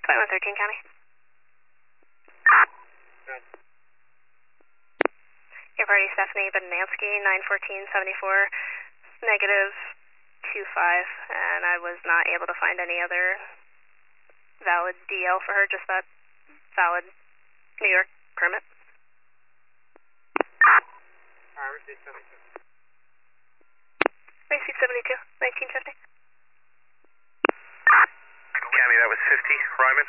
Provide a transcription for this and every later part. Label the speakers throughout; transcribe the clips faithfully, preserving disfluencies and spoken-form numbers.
Speaker 1: Flight one thirteen County. Your party Stephanie Badnansky, nine fourteen seventy-four, negative two five, and I was not able to find any other valid D L for her, just that valid New York permit.
Speaker 2: Alright, receipt seventy-two.
Speaker 1: Receipt seventy-two, nineteen fifty.
Speaker 3: County, that was fifty, Ryman.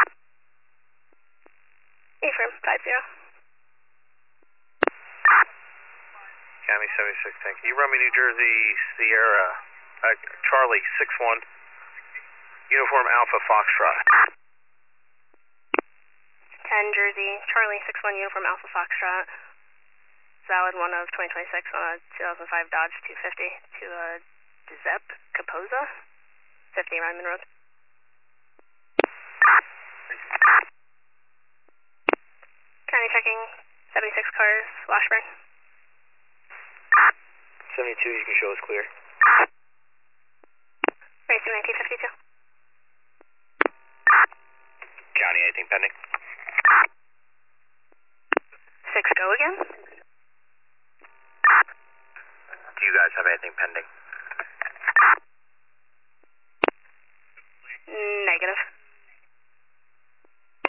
Speaker 1: Affirm, five zero.
Speaker 3: County seventy-six, thank you. You run me New Jersey Sierra, uh, Charlie six one, Uniform Alpha Foxtrot.
Speaker 1: ten Jersey, Charlie six one, Uniform Alpha Foxtrot. Valid one of twenty twenty-six on a two thousand five Dodge two fifty to a Giuseppe Capoza, fifty Ryman Road. County checking seventy-six cars, Washburn.
Speaker 3: seventy-two, you can show us clear.
Speaker 1: Racing nineteen fifty-two.
Speaker 3: County, anything pending?
Speaker 1: Six go again?
Speaker 3: Do you guys have anything pending?